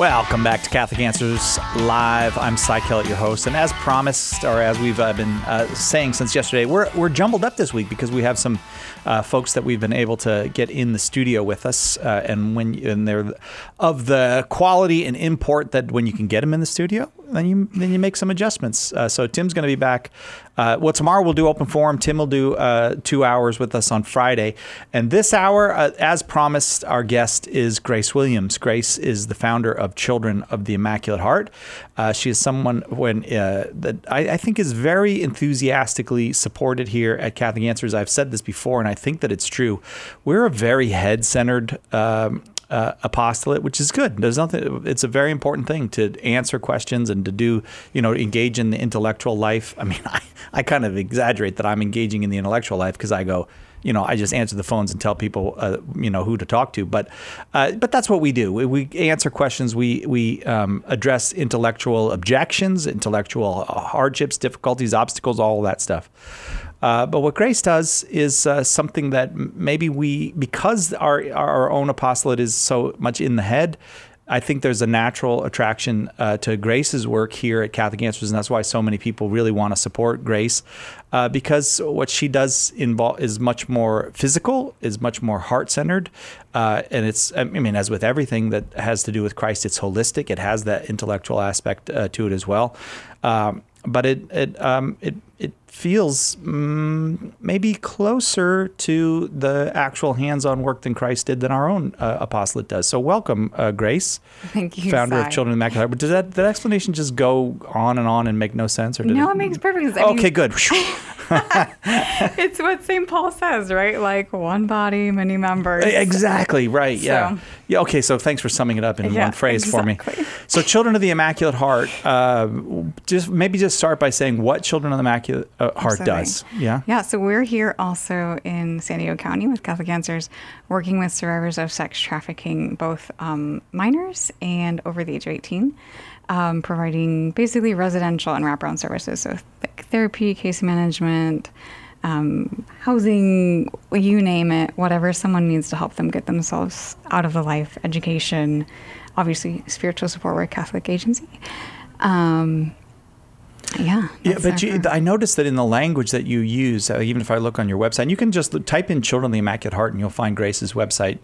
Welcome back to Catholic Answers Live. I'm Cy Kellett, your host, and as promised, or as we've been saying since yesterday, we're jumbled up this week because we have some folks that we've been able to get in the studio with us, and they're of the quality and import that when you can get them in the studio, then you make some adjustments. So Tim's going to be back. Tomorrow we'll do open forum. Tim will do 2 hours with us on Friday. And this hour, as promised, our guest is Grace Williams. Grace is the founder of Children of the Immaculate Heart. She is someone that I think is very enthusiastically supported here at Catholic Answers. I've said this before, and I think that it's true. We're a very head-centered apostolate, which is good. There's nothing. It's a very important thing to answer questions and to do, engage in the intellectual life. I mean, I kind of exaggerate that I'm engaging in the intellectual life because I go, I just answer the phones and tell people, who to talk to. But that's what we do. We answer questions. We address intellectual objections, intellectual hardships, difficulties, obstacles, all of that stuff. But what Grace does is something that maybe because our own apostolate is so much in the head, I think there's a natural attraction to Grace's work here at Catholic Answers, and that's why so many people really want to support Grace, because what she does is much more physical, is much more heart-centered, and it's, as with everything that has to do with Christ, it's holistic. It has that intellectual aspect to it as well. But it feels maybe closer to the actual hands-on work than Christ did than our own apostolate does. So welcome, Grace. Thank you, founder Cy. of Children of the Immaculate Heart. But does that explanation just go on and make no sense? Or No, it makes perfect sense. Okay, good. It's what St. Paul says, right? Like one body, many members. Exactly, right, yeah. So, yeah. Okay, so thanks for summing it up in one phrase for me. So Children of the Immaculate Heart, just start by saying what Children of the Immaculate Heart does. Yeah. Yeah, so we're here also in San Diego County with Catholic Answers, working with survivors of sex trafficking, both minors and over the age of 18. Providing basically residential and wraparound services, so therapy, case management, housing, you name it, whatever someone needs to help them get themselves out of the life, education, obviously spiritual support. We're a Catholic agency. But I noticed that in the language that you use, even if I look on your website, you can just type in Children of the Immaculate Heart and you'll find Grace's website.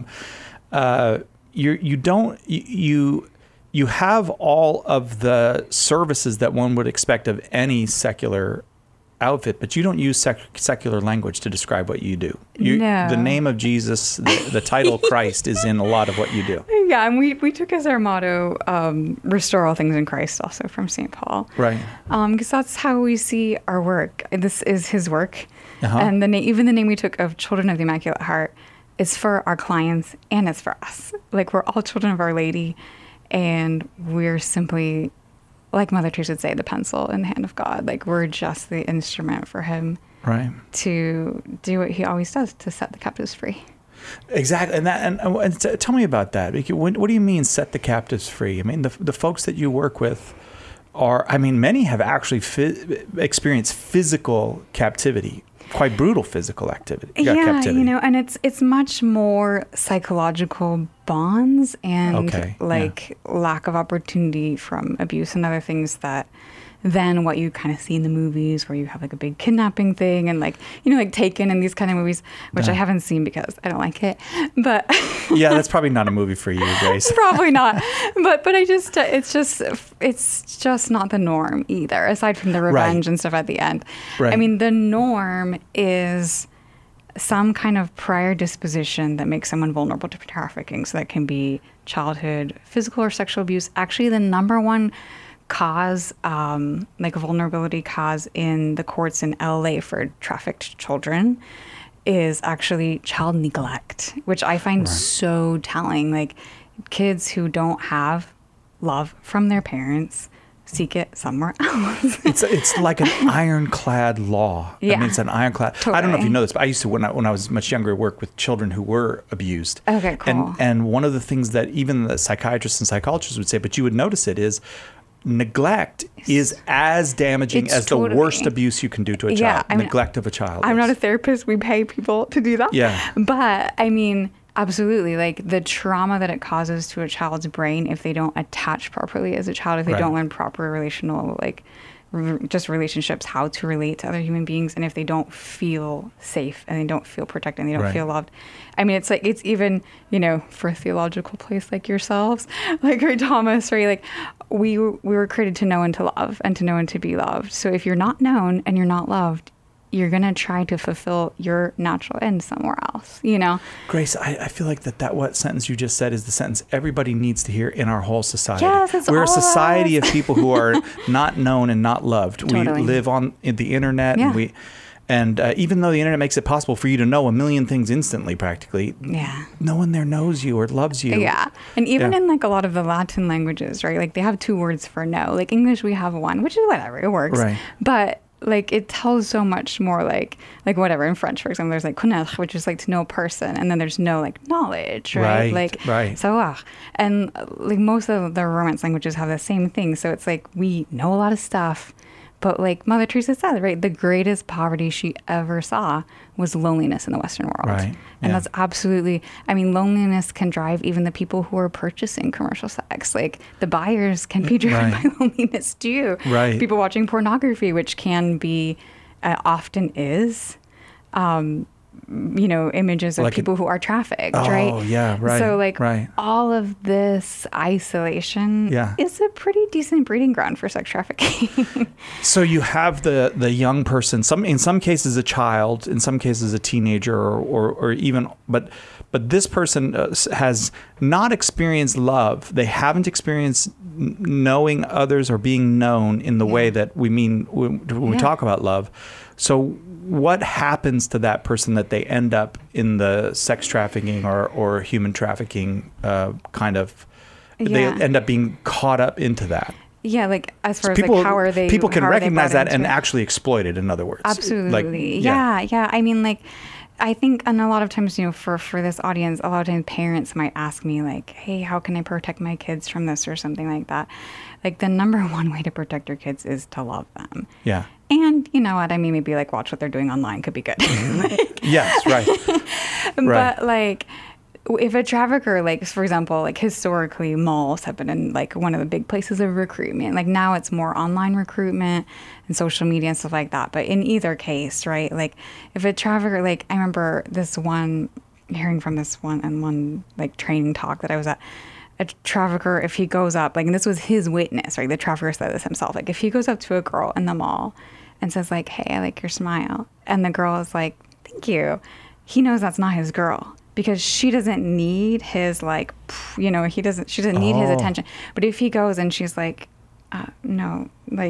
You have all of the services that one would expect of any secular outfit, but you don't use secular language to describe what you do. No. The name of Jesus, the title Christ is in a lot of what you do. Yeah, and we took as our motto, restore all things in Christ, also from St. Paul. Right. Because that's how we see our work. This is his work. Uh-huh. And even the name we took of Children of the Immaculate Heart is for our clients and it's for us. Like, we're all children of Our Lady. And we're simply, like Mother Teresa would say, the pencil in the hand of God. Like, we're just the instrument for him to do what he always does, to set the captives free. Exactly. And tell me about that. What do you mean set the captives free? I mean, the folks that you work with many have actually experienced physical captivity. Quite brutal physical captivity. And it's much more psychological bonds and lack of opportunity from abuse and other things than what you kind of see in the movies where you have like a big kidnapping thing and like Taken and these kind of movies, which I haven't seen because I don't like it. But yeah, that's probably not a movie for you, Grace. Probably not. But I just it's just not the norm either, aside from the revenge and stuff at the end. Right. I mean, the norm is some kind of prior disposition that makes someone vulnerable to trafficking. So that can be childhood physical or sexual abuse. Actually, the number one cause, vulnerability cause in the courts in LA for trafficked children is actually child neglect, which I find so telling. Like, kids who don't have love from their parents seek it somewhere else. It's like an ironclad law. Yeah. I mean, it's an ironclad. Totally. I don't know if you know this, but I used to, when I was much younger, work with children who were abused. Okay, cool. And one of the things that even the psychiatrists and psychologists would say, but you would notice it, is neglect is as damaging as the worst abuse you can do to a child. Neglect of a child. I'm not a therapist. We pay people to do that. Yeah. But I mean, Absolutely. Like the trauma that it causes to a child's brain if they don't attach properly as a child, if they don't learn proper relational, like just relationships, how to relate to other human beings, and if they don't feel safe and they don't feel protected and they don't feel loved. I mean, it's like, it's even, you know, for a theological place like yourselves, like right, Thomas, right? Like we were created to know and to love and to know and to be loved. So if you're not known and you're not loved, you're going to try to fulfill your natural end somewhere else, you know? Grace, I feel like that what sentence you just said is the sentence everybody needs to hear in our whole society. Yes, we're a society of people who are not known and not loved. Totally. We live on the internet, and even though the internet makes it possible for you to know a million things instantly, practically, no one there knows you or loves you. Yeah. And even in like a lot of the Latin languages, right? Like they have 2 words for no. Like English, we have 1, which is whatever, it works. Right. But like it tells so much more, like whatever. In French, for example, there's like connaître, which is like to know a person, and then there's no like knowledge, right? Savoir. And like most of the Romance languages have the same thing. So it's like we know a lot of stuff, but like Mother Teresa said, right, the greatest poverty she ever saw was loneliness in the Western world. Right. And that's absolutely, I mean, loneliness can drive even the people who are purchasing commercial sex. Like the buyers can be driven by loneliness too. Right. People watching pornography, which can be, often is, you know, images of like people who are trafficked, right? Oh, yeah, right. So like all of this isolation is a pretty decent breeding ground for sex trafficking. So you have the young person, in some cases a child, in some cases a teenager, or even, but this person has not experienced love. They haven't experienced knowing others or being known in the way that we mean when we talk about love. So what happens to that person that they end up in the sex trafficking or human trafficking kind of, they end up being caught up into that? Yeah, like as far as people, like how are they, people can recognize that and actually exploit it, in other words. Absolutely. Like, yeah. I mean, like, I think, and a lot of times, you know, for this audience, a lot of times parents might ask me like, hey, how can I protect my kids from this or something like that? Like the number one way to protect your kids is to love them. Yeah. And you know what? I mean, maybe like watch what they're doing online could be good. Yes, right. But like, if a trafficker, like for example, like historically malls have been in like one of the big places of recruitment. Like now it's more online recruitment and social media and stuff like that. But in either case, right? Like if a trafficker, like I remember hearing from this one like training talk that I was at, a trafficker, if he goes up, like, and this was his witness, right? The trafficker said this himself. Like if he goes up to a girl in the mall and says like, hey, I like your smile. And the girl is like, thank you. He knows that's not his girl. Because she doesn't need his like, you know, she doesn't need his attention. But if he goes and she's like, no,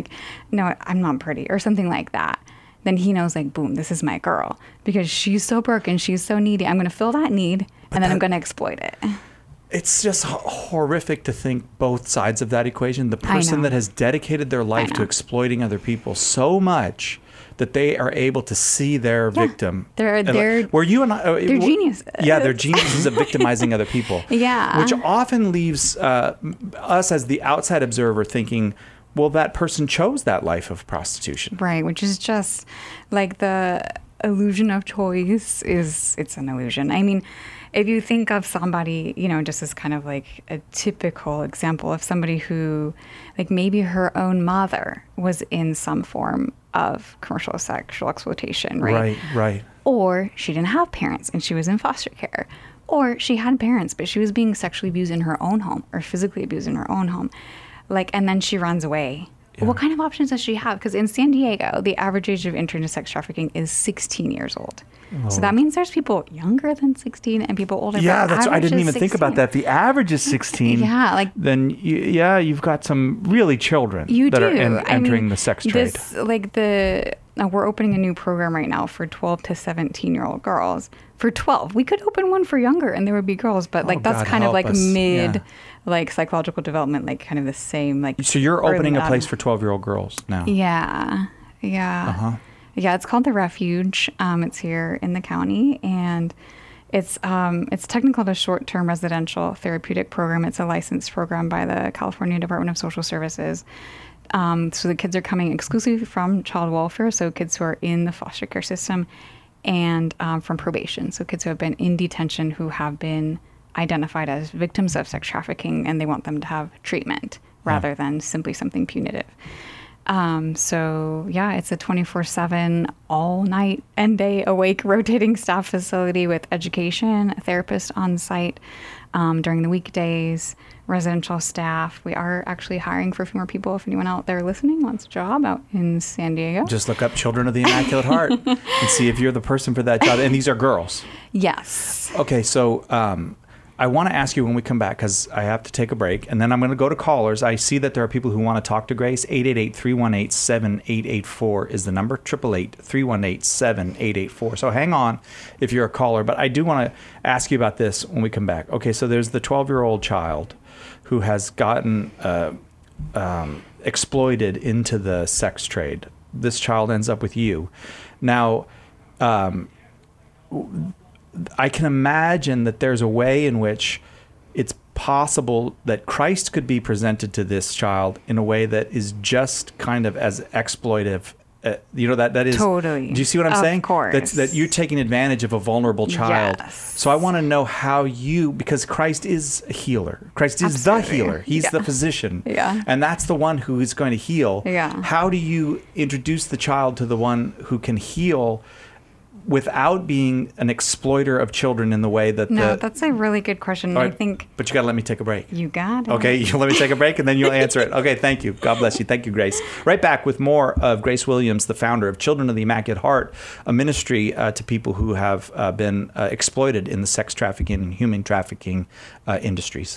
I'm not pretty or something like that, then he knows like, boom, this is my girl. Because she's so broken, she's so needy. I'm going to fill that need and then I'm going to exploit it. It's just horrific to think both sides of that equation. The person that has dedicated their life to exploiting other people so much that they are able to see their victim. They're geniuses. Yeah, they're geniuses at victimizing other people. Yeah. Which often leaves us as the outside observer thinking, well, that person chose that life of prostitution. Right, which is just like the illusion of choice it's an illusion. I mean, if you think of somebody, you know, just as kind of like a typical example of somebody who, like maybe her own mother was in some form of commercial sexual exploitation, right? Right. Or she didn't have parents and she was in foster care. Or she had parents, but she was being sexually abused in her own home or physically abused in her own home. Like, and then she runs away. Yeah. What kind of options does she have? Because in San Diego, the average age of entry into sex trafficking is 16 years old. Oh. So that means there's people younger than 16 and people older. Yeah, that's. I didn't even 16. Think about that. The average is 16. Yeah, like then you've got some really children that are entering the sex trade. We're opening a new program right now for 12 to 17-year-old girls. For 12, we could open one for younger, and there would be girls. But like that's God kind of like us. Mid. Yeah. Like psychological development, like kind of the same. Like so, you're opening a place for 12-year-old girls now. Yeah. Uh-huh. Yeah, it's called The Refuge. It's here in the county, and it's technically called a short-term residential therapeutic program. It's a licensed program by the California Department of Social Services. So the kids are coming exclusively from child welfare, so kids who are in the foster care system. and from probation. So kids who have been in detention who have been identified as victims of sex trafficking, and they want them to have treatment rather than simply something punitive. So yeah, it's a 24/7, all night and day awake rotating staff facility with education, a therapist on site during the weekdays, residential staff. We are actually hiring for a few more people. If anyone out there listening wants a job out in San Diego, just look up Children of the Immaculate Heart and see if you're the person for that job. And these are girls. Yes. Okay, so I want to ask you when we come back, because I have to take a break, and then I'm going to go to callers. I see that there are people who want to talk to Grace. 888-318-7884 is the number, 888-318-7884. So hang on if you're a caller, but I do want to ask you about this when we come back. Okay, so there's the 12-year-old child who has gotten exploited into the sex trade. This child ends up with you. Now, I can imagine that there's a way in which it's possible that Christ could be presented to this child in a way that is just kind of as exploitive. That is totally. Do you see what I'm saying? Of course. That you're taking advantage of a vulnerable child. Yes. So I want to know how because Christ is a healer. Christ is Absolutely. the healer. He's the physician. Yeah. And that's the one who is going to heal. Yeah. How do you introduce the child to the one who can heal without being an exploiter of children in the way that that's a really good question. Right, I think. But you got to let me take a break. You got it. Okay, you let me take a break and then you'll answer it. Okay, thank you. God bless you. Thank you, Grace. Right back with more of Grace Williams, the founder of Children of the Immaculate Heart, a ministry to people who have been exploited in the sex trafficking and human trafficking industries.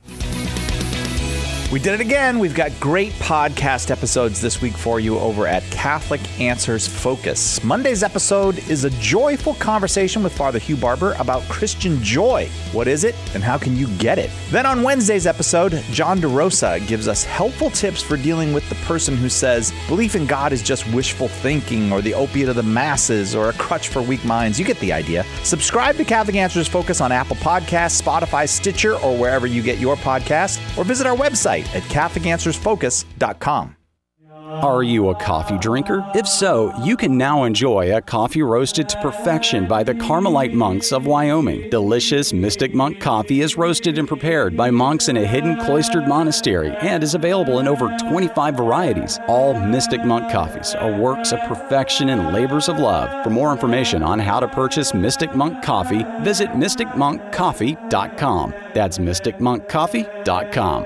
We did it again. We've got great podcast episodes this week for you over at Catholic Answers Focus. Monday's episode is a joyful conversation with Father Hugh Barber about Christian joy. What is it and how can you get it? Then on Wednesday's episode, John DeRosa gives us helpful tips for dealing with the person who says belief in God is just wishful thinking or the opiate of the masses or a crutch for weak minds. You get the idea. Subscribe to Catholic Answers Focus on Apple Podcasts, Spotify, Stitcher, or wherever you get your podcast, or visit our website at CatholicAnswersFocus.com. Are you a coffee drinker? If so, you can now enjoy a coffee roasted to perfection by the Carmelite monks of Wyoming. Delicious Mystic Monk coffee is roasted and prepared by monks in a hidden cloistered monastery and is available in over 25 varieties. All Mystic Monk coffees are works of perfection and labors of love. For more information on how to purchase Mystic Monk coffee, visit mysticmonkcoffee.com. That's mysticmonkcoffee.com.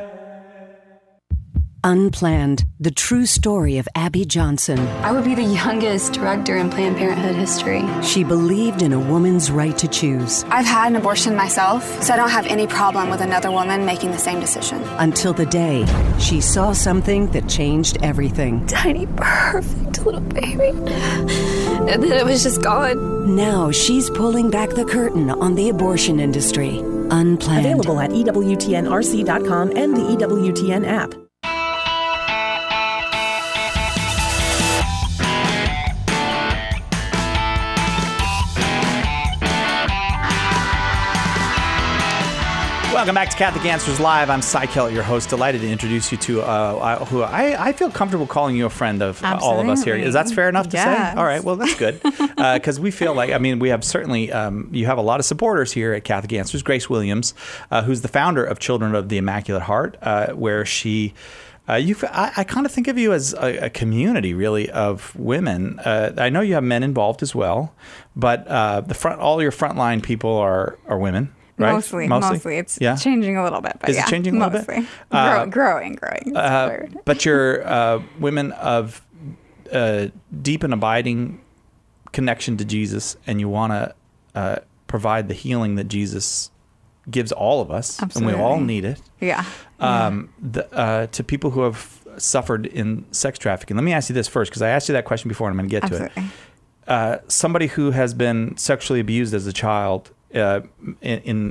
Unplanned, the true story of Abby Johnson. I would be the youngest director in Planned Parenthood history. She believed in a woman's right to choose. I've had an abortion myself, so I don't have any problem with another woman making the same decision. Until the day she saw something that changed everything. Tiny, perfect little baby. And then it was just gone. Now she's pulling back the curtain on the abortion industry. Unplanned. Available at EWTNRC.com and the EWTN app. Welcome back to Catholic Answers Live. I'm Cy Kellett, your host. Delighted to introduce you to who I feel comfortable calling you a friend of all of us here. Is that fair enough to say? All right, well, that's good. Because we feel like, we have certainly, you have a lot of supporters here at Catholic Answers. Grace Williams, who's the founder of Children of the Immaculate Heart, where she... I kind of think of you as a community, really, of women. I know you have men involved as well, but all your frontline people are women. Right? Mostly. It's changing a little bit, but Is it changing a little bit? Growing. But you're women of deep and abiding connection to Jesus, and you want to provide the healing that Jesus gives all of us, Absolutely. And we all need it. Yeah. To people who have suffered in sex trafficking. Let me ask you this first, because I asked you that question before, and I'm going to get to it. Somebody who has been sexually abused as a child. In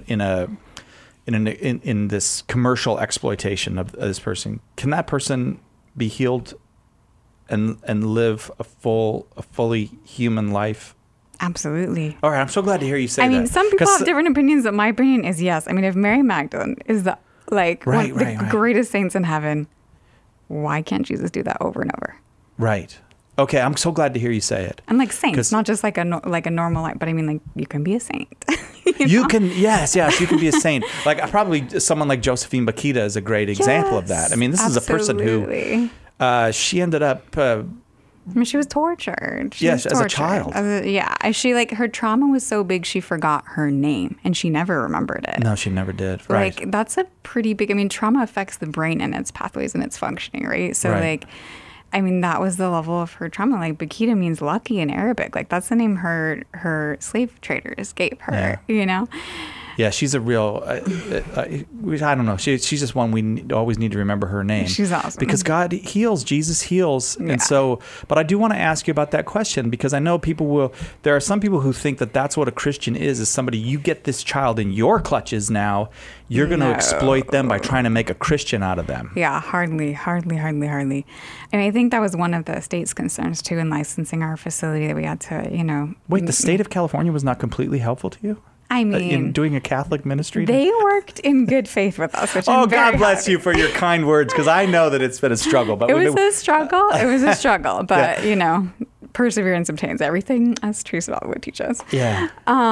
this commercial exploitation of this person, can that person be healed and live a fully human life? Absolutely. All right, I'm so glad to hear you say that. Some people have different opinions, but my opinion is yes. If Mary Magdalene is the greatest saints in heaven, why can't Jesus do that over and over? Right. Okay, I'm so glad to hear you say it. And like saints, not just like a normal life, but I mean, like, you can be a saint. You can, yes, you can be a saint. Like probably someone like Josephine Bakhita is a great example of that. I mean, this is a person who she ended up. I mean, she was tortured. Yes, as a child. She her trauma was so big she forgot her name and she never remembered it. No, she never did. Right. Like that's a pretty big. I mean, trauma affects the brain and its pathways and its functioning, right? So like. I mean, that was the level of her trauma. Like, Bakhita means lucky in Arabic. Like, that's the name her slave traders gave her, you know? Yeah, she's a real, I don't know. She's just one we always need to remember her name. She's awesome. Because God heals, Jesus heals. Yeah. And so, but I do want to ask you about that question because I know there are some people who think that that's what a Christian is somebody, you get this child in your clutches now, you're going to exploit them by trying to make a Christian out of them. Yeah, hardly. And I think that was one of the state's concerns too in licensing our facility that we had to, Wait, the state of California was not completely helpful to you? I mean, in doing a Catholic ministry? They worked in good faith with us, which I'm very God bless happy. you for your kind words, because I know that it's been a struggle. But it was a struggle, but perseverance obtains everything, as Teresa Bell would teach us. Yeah.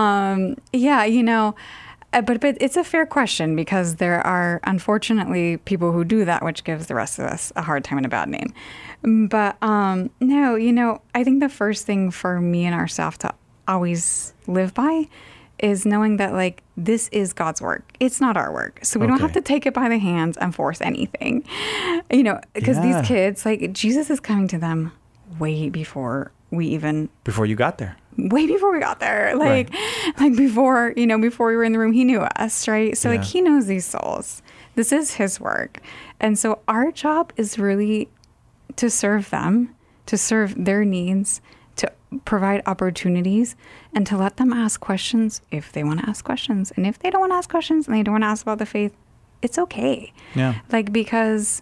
But it's a fair question because there are unfortunately people who do that, which gives the rest of us a hard time and a bad name. But no, I think the first thing for me and our staff to always live by is knowing that like this is God's work. It's not our work. So we don't have to take it by the hands and force anything. Because these kids, like Jesus is coming to them way before before you got there. Way before we got there. Like before we were in the room, he knew us, right? So like he knows these souls. This is his work. And so our job is really to serve them, to serve their needs, to provide opportunities, and to let them ask questions if they want to ask questions. And if they don't want to ask questions and they don't want to ask about the faith, it's okay. Yeah. Like, because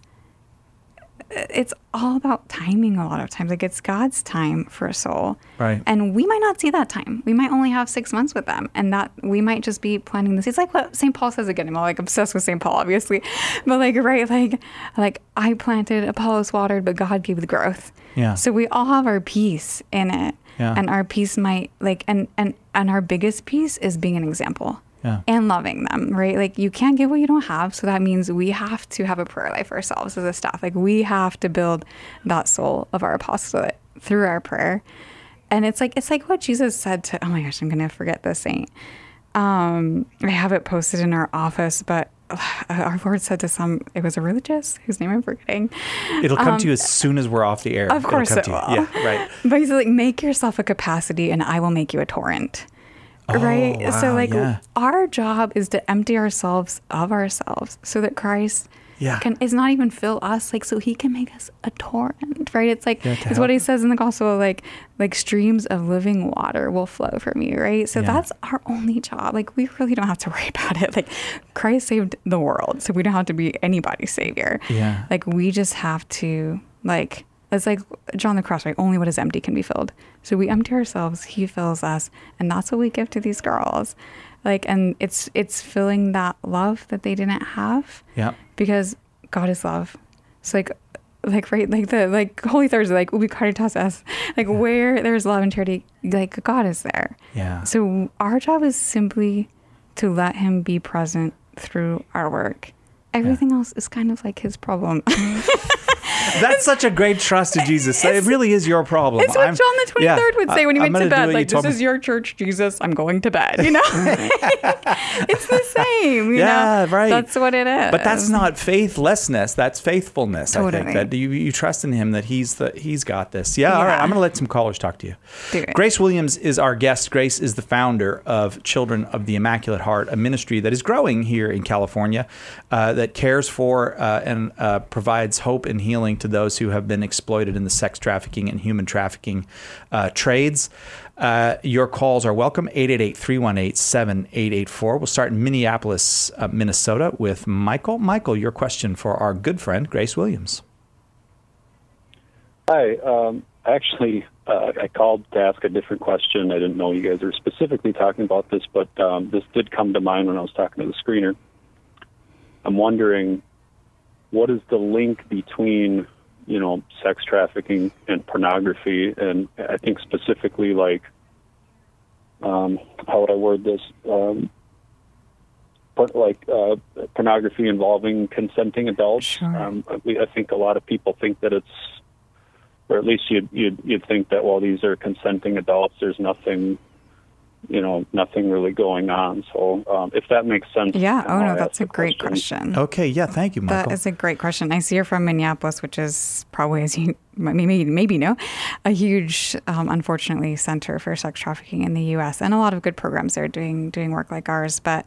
it's all about timing a lot of times. Like, it's God's time for a soul. Right. And we might not see that time. We might only have 6 months with them. And that we might just be planting this. It's like what St. Paul says again. I'm like obsessed with St. Paul, obviously. But like I planted, Apollos watered, but God gave the growth. Yeah. So we all have our piece in it. Yeah. And our piece might and our biggest piece is being an example. Yeah. And loving them, right? Like, you can't give what you don't have. So that means we have to have a prayer life ourselves as a staff. Like, we have to build that soul of our apostolate through our prayer. And it's like what Jesus said to, oh my gosh, I'm going to forget the saint. I have it posted in our office, but our Lord said to it was a religious whose name I'm forgetting. It'll come to you as soon as we're off the air. Of course it will. Yeah, right. But he's like, make yourself a capacity and I will make you a torrent. Right? Wow, so our job is to empty ourselves of ourselves so that Christ is not even fill us, like, so he can make us a torrent, right? It's like, it's what he says in the gospel, like streams of living water will flow from you, right? So that's our only job. Like, we really don't have to worry about it. Like, Christ saved the world, so we don't have to be anybody's savior. Yeah. Like, we just have to, like, it's like John the Cross, right? Only what is empty can be filled. So we empty ourselves, he fills us, and that's what we give to these girls. Like, and it's filling that love that they didn't have. Yeah. Because God is love. So Holy Thursday, like ubi caritas est, like where there's love and charity, like God is there. Yeah. So our job is simply to let him be present through our work. Everything else is kind of like his problem. That's such a great trust to Jesus. It really is your problem. It's what John the 23rd would say when he went to bed. Like, this is your church, Jesus. I'm going to bed. You know? It's the same. You know? Right. That's what it is. But that's not faithlessness. That's faithfulness. Totally. I think that you trust in him that he's got this. Yeah. All right. I'm going to let some callers talk to you. Grace Williams is our guest. Grace is the founder of Children of the Immaculate Heart, a ministry that is growing here in California that cares for and provides hope and healing to those who have been exploited in the sex trafficking and human trafficking trades. Your calls are welcome, 888-318-7884. We'll start in Minneapolis, Minnesota with Michael. Michael, your question for our good friend, Grace Williams. Hi. Actually, I called to ask a different question. I didn't know you guys were specifically talking about this, but this did come to mind when I was talking to the screener. I'm wondering, what is the link between sex trafficking and pornography, and I think specifically like, how would I word this? Pornography involving consenting adults. Sure. I think a lot of people think that it's, or at least you'd think that, well, these are consenting adults. There's nothing really going on. So if that makes sense. Yeah. Oh, no, that's a great question. Okay. Yeah. Thank you, Michael. That is a great question. I see you're from Minneapolis, which is probably, as you maybe know, a huge, unfortunately, center for sex trafficking in the U.S. And a lot of good programs there doing work like ours. But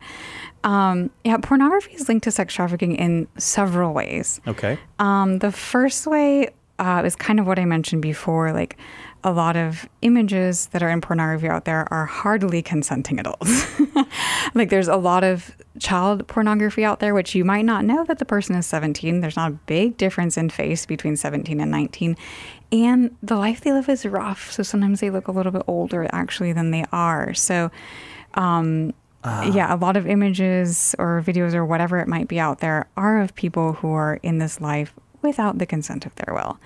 pornography is linked to sex trafficking in several ways. Okay. The first way is kind of what I mentioned before, like a lot of images that are in pornography out there are hardly consenting adults. Like there's a lot of child pornography out there, which you might not know that the person is 17. There's not a big difference in face between 17 and 19. And the life they live is rough. So sometimes they look a little bit older actually than they are. So a lot of images or videos or whatever it might be out there are of people who are in this life without the consent of their will.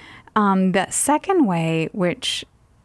The second way, which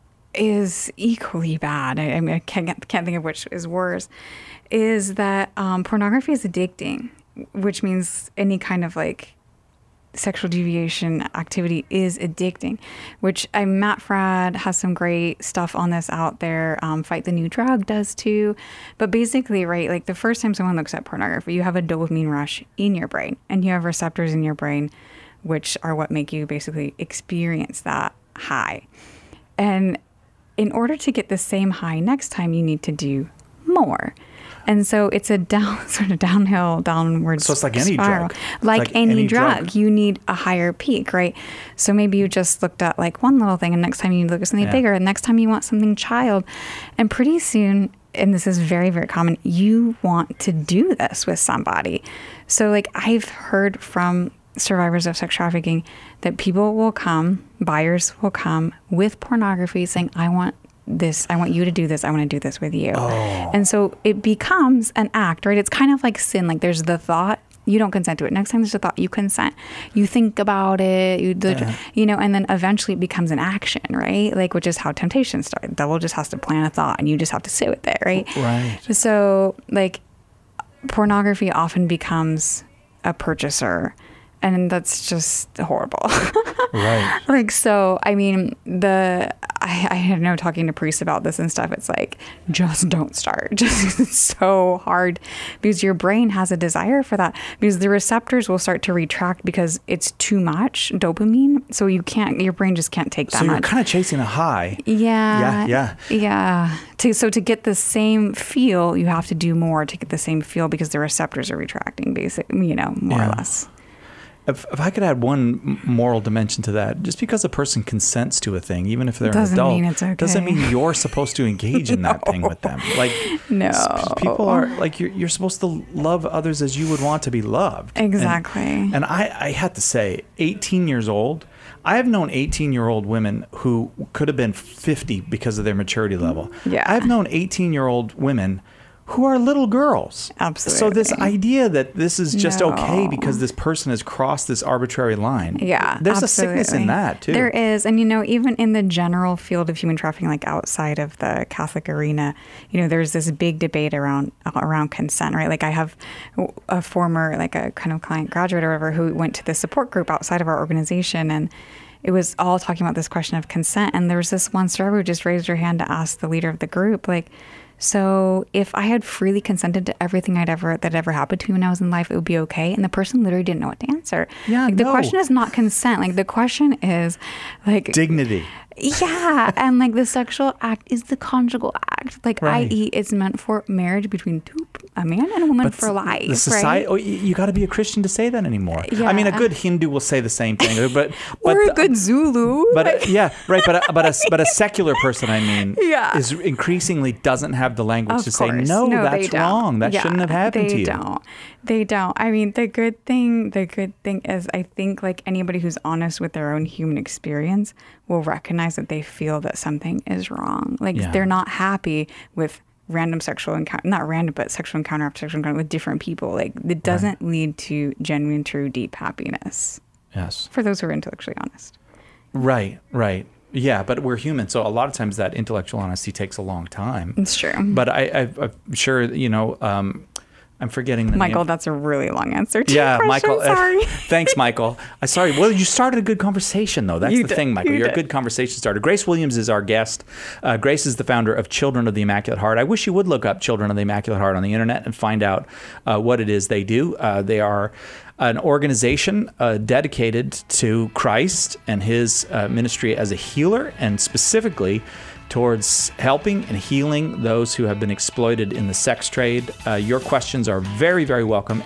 is equally bad, I can't think of which is worse, is that pornography is addicting, which means any kind of like sexual deviation activity is addicting, which Matt Fradd has some great stuff on this out there. Fight the New Drug does too. But basically, right, like the first time someone looks at pornography, you have a dopamine rush in your brain, and you have receptors in your brain which are what make you basically experience that high. And in order to get the same high next time, you need to do more. And so it's a downhill, downward spiral. So it's like any drug. Like any drug. You need a higher peak, right? So maybe you just looked at like one little thing, and next time you look at something bigger, and next time you want something child. And pretty soon, and this is very, very common, you want to do this with somebody. So like I've heard from survivors of sex trafficking that people will come, buyers will come with pornography saying, I want this, I want you to do this, I want to do this with you. And so it becomes an act, right? It's kind of like sin. Like there's the thought, you don't consent to it. Next time there's a thought, you consent. You think about it, and then eventually it becomes an action, right? Like, which is how temptation starts. The devil just has to plant a thought and you just have to sit with it, right? Right. So like pornography often becomes a purchaser. And that's just horrible. Right. Like, so, I mean, I know talking to priests about this and stuff, it's like, just don't start. Just, it's so hard because your brain has a desire for that, because the receptors will start to retract because it's too much dopamine. So your brain just can't take that much. So you're kind of chasing a high. Yeah. So to get the same feel, you have to do more to get the same feel because the receptors are retracting, basically, more or less. If I could add one moral dimension to that, just because a person consents to a thing, even if they're doesn't an adult, mean it's okay. doesn't mean you're supposed to engage in that thing with them. Like, people are like, you're supposed to love others as you would want to be loved. Exactly. And I had to say, 18 years old, I have known 18-year-old women who could have been 50 because of their maturity level. Yeah. I've known 18-year-old women who are little girls. Absolutely. So this idea that this is just okay because this person has crossed this arbitrary line. Yeah, there's absolutely. a sickness in that too. There is. And, even in the general field of human trafficking, like outside of the Catholic arena, there's this big debate around consent, right? Like I have a former, like a kind of client graduate or whatever, who went to the support group outside of our organization, and it was all talking about this question of consent. And there was this one survivor who just raised her hand to ask the leader of the group, like, so if I had freely consented to everything that ever happened to me when I was in life, it would be okay? And the person literally didn't know what to answer. Yeah, the question is not consent. Like the question is like dignity. Yeah, and like the sexual act is the conjugal act. Like, right. i.e., it's meant for marriage between a man and a woman for life. The society, right? You got to be a Christian to say that anymore. Yeah. I mean, a good Hindu will say the same thing, but or a good Zulu. But yeah, right. But a secular person, I mean, yeah. is increasingly doesn't have the language to course. say no, that's wrong. That shouldn't have happened to you. They don't. I mean, the good thing is, I think, like anybody who's honest with their own human experience will recognize that they feel that something is wrong. Like they're not happy with random sexual encounter, not random, but sexual encounter after sexual encounter with different people. Like it doesn't lead to genuine, true, deep happiness. Yes. For those who are intellectually honest. Right. Yeah, but we're human, so a lot of times that intellectual honesty takes a long time. It's true. But I'm sure, I'm forgetting the Michael, name. that's a really long answer to Yeah, your question. Michael. Sorry. Thanks, Michael. Sorry. Well, you started a good conversation, though. That's You the did. thing, Michael. You You're did. a good conversation starter. Grace Williams is our guest. Grace is the founder of Children of the Immaculate Heart. I wish you would look up Children of the Immaculate Heart on the internet and find out what it is they do. They are an organization dedicated to Christ and his ministry as a healer, and specifically towards helping and healing those who have been exploited in the sex trade. Your questions are very, very welcome.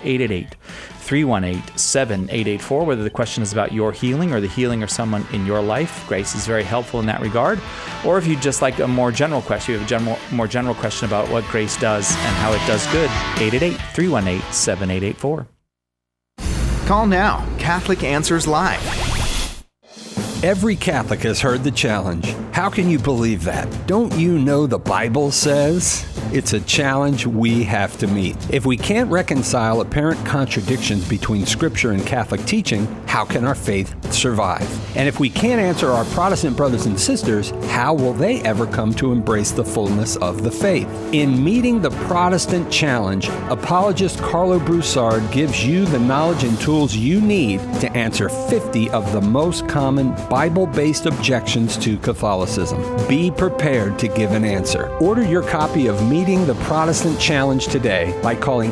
888-318-7884, whether the question is about your healing or the healing of someone in your life. Grace is very helpful in that regard. Or if you just like a more general question, you have a more general question about what Grace does and how it does good, 888-318-7884. Call now. Catholic Answers Live. Every Catholic has heard the challenge. How can you believe that? Don't you know the Bible says? It's a challenge we have to meet. If we can't reconcile apparent contradictions between Scripture and Catholic teaching, how can our faith survive? And if we can't answer our Protestant brothers and sisters, how will they ever come to embrace the fullness of the faith? In Meeting the Protestant Challenge, apologist Carlo Broussard gives you the knowledge and tools you need to answer 50 of the most common Bible-based objections to Catholicism. Be prepared to give an answer. Order your copy of Meeting the Protestant Challenge today by calling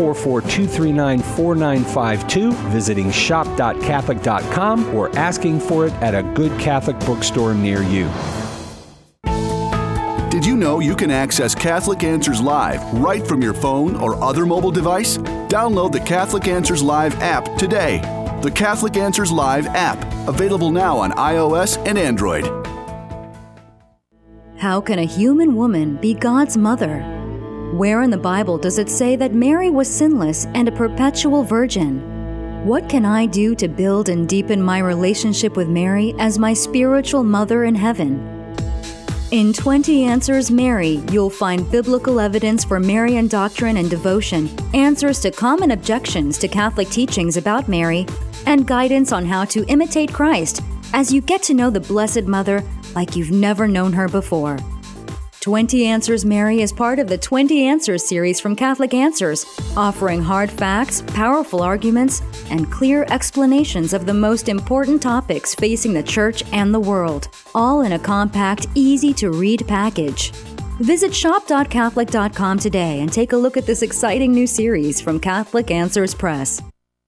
844-239-4952, visiting shop.catholic.com, or asking for it at a good Catholic bookstore near you. Did you know you can access Catholic Answers Live right from your phone or other mobile device? Download the Catholic Answers Live app today. The Catholic Answers Live app, available now on iOS and Android. How can a human woman be God's mother? Where in the Bible does it say that Mary was sinless and a perpetual virgin? What can I do to build and deepen my relationship with Mary as my spiritual mother in heaven? In 20 Answers Mary, you'll find biblical evidence for Marian doctrine and devotion, answers to common objections to Catholic teachings about Mary, and guidance on how to imitate Christ as you get to know the Blessed Mother like you've never known her before. 20 Answers Mary is part of the 20 Answers series from Catholic Answers, offering hard facts, powerful arguments, and clear explanations of the most important topics facing the Church and the world, all in a compact, easy-to-read package. Visit shop.catholic.com today and take a look at this exciting new series from Catholic Answers Press.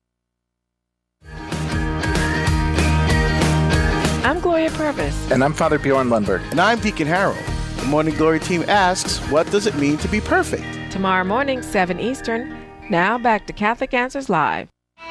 I'm Gloria Purvis. And I'm Father Bjorn Lundberg. And I'm Deacon Harold. The Morning Glory team asks, what does it mean to be perfect? Tomorrow morning, 7 Eastern. Now back to Catholic Answers Live.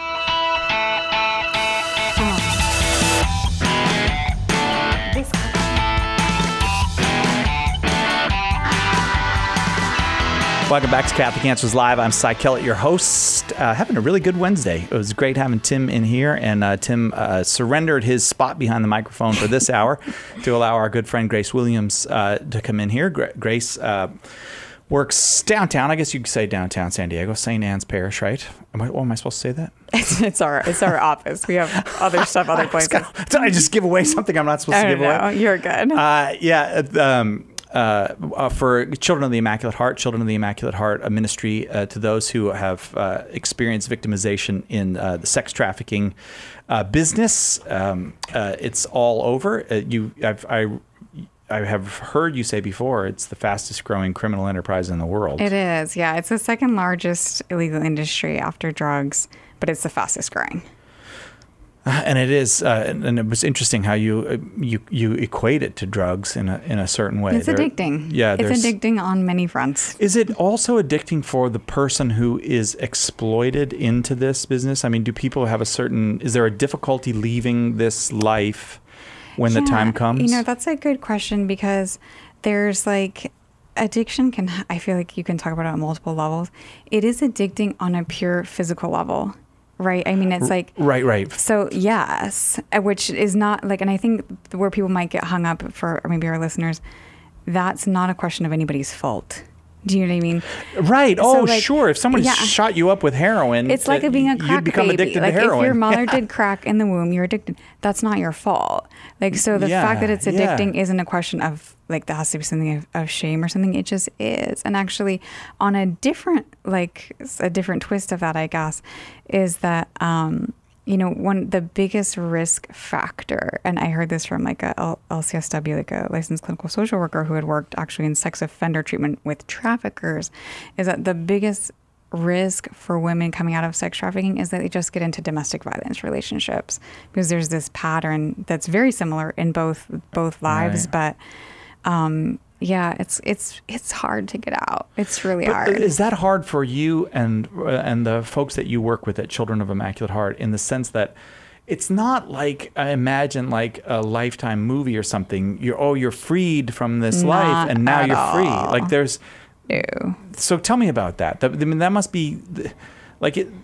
Welcome back to Catholic Answers Live. I'm Cy Kellett, your host. Having a really good Wednesday. It was great having Tim in here, and Tim surrendered his spot behind the microphone for this hour to allow our good friend Grace Williams to come in here. Grace works downtown. I guess you could say downtown San Diego, St. Anne's Parish, right? Am I supposed to say that? It's our office. We have other stuff, other places. Did I just give away something I'm not supposed to give away? No, you're good. For Children of the Immaculate Heart, a ministry to those who have experienced victimization in the sex trafficking business. It's all over. I have heard you say before it's the fastest growing criminal enterprise in the world. It is, yeah. It's the second largest illegal industry after drugs, but it's the fastest growing. And it is, and it was interesting how you equate it to drugs in a certain way. It's addicting. Yeah, it's addicting on many fronts. Is it also addicting for the person who is exploited into this business? I mean, do people have is there a difficulty leaving this life when the time comes? That's a good question, because there's addiction I feel like you can talk about it on multiple levels. It is addicting on a pure physical level. Right. I mean, it's right. So yes, which is not and I think where people might get hung up for maybe our listeners, that's not a question of anybody's fault Do you know what I mean? Right. So, Oh, like, sure. If someone yeah. shot you up with heroin, It's like being a crack you'd become baby. addicted Like to heroin. if your mother did crack in the womb, you're addicted. That's not your fault. Like, so the fact that it's addicting isn't a question of like there has to be something of shame or something. It just is. And actually, on a different twist of that, I guess, is that the biggest risk factor, and I heard this from like a LCSW, like a licensed clinical social worker who had worked actually in sex offender treatment with traffickers, is that the biggest risk for women coming out of sex trafficking is that they just get into domestic violence relationships, because there's this pattern that's very similar in both lives, but it's hard to get out. It's really hard. Is that hard for you and the folks that you work with at Children of Immaculate Heart, in the sense that it's not like, I imagine, like a Lifetime movie or something? You're freed from this life and now you're free. Like there's. No. So tell me about that. I mean, that must be like it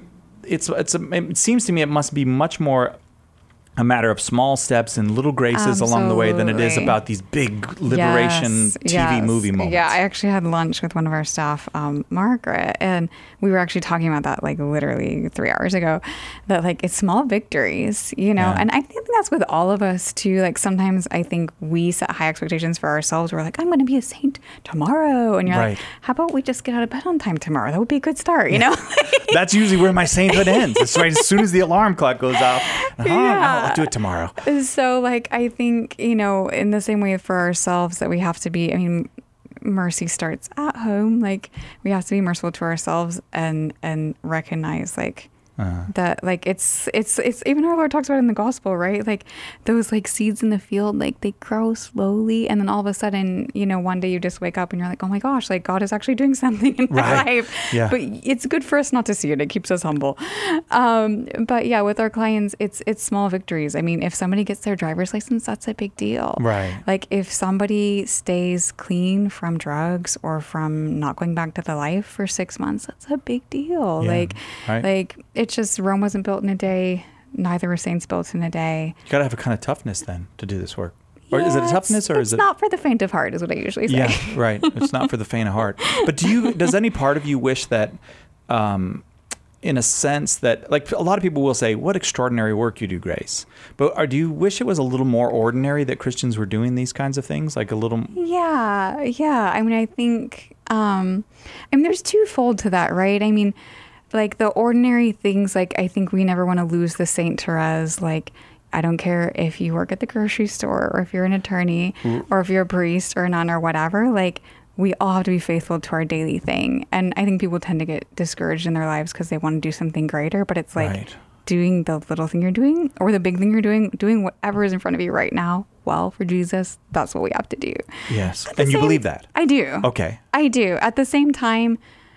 seems to me it must be much more a matter of small steps and little graces along the way than it is about these big liberation TV movie moments. Yeah, I actually had lunch with one of our staff, Margaret, and we were actually talking about that like literally 3 hours ago, that like it's small victories, and I think that's with all of us too. Like sometimes I think we set high expectations for ourselves. We're like, I'm going to be a saint tomorrow. And you're like, how about we just get out of bed on time tomorrow? That would be a good start, That's usually where my sainthood ends. It's right as soon as the alarm clock goes off. I'll do it tomorrow. So like, I think, in the same way for ourselves that we have to be, mercy starts at home. Like we have to be merciful to ourselves and recognize like, that like it's even our Lord talks about it in the gospel, right? Like those like seeds in the field, like they grow slowly, and then all of a sudden, one day you just wake up and you're like, oh my gosh, like God is actually doing something in my life. Yeah. But it's good for us not to see it. It keeps us humble. But yeah, with our clients, it's small victories. I mean, if somebody gets their driver's license, that's a big deal. Right. Like if somebody stays clean from drugs or from not going back to the life for 6 months, that's a big deal. Yeah. Like it's just Rome wasn't built in a day. Neither were saints built in a day. You got to have a kind of toughness then to do this work. Or is it a toughness, or is it? It's not for the faint of heart, is what I usually say. Yeah, right. It's not for the faint of heart. But does any part of you wish that, in a sense that, like a lot of people will say, what extraordinary work you do, Grace. But do you wish it was a little more ordinary that Christians were doing these kinds of things? Like a little. Yeah. I mean, I think, there's twofold to that, right? I mean, like the ordinary things, like I think we never want to lose the Saint Therese. Like, I don't care if you work at the grocery store or if you're an attorney or if you're a priest or a nun or whatever, like we all have to be faithful to our daily thing. And I think people tend to get discouraged in their lives because they want to do something greater, but it's like doing the little thing you're doing or the big thing you're doing whatever is in front of you right now. Well, for Jesus, that's what we have to do. Yes. And you believe that? I do. Okay. I do. At the same time,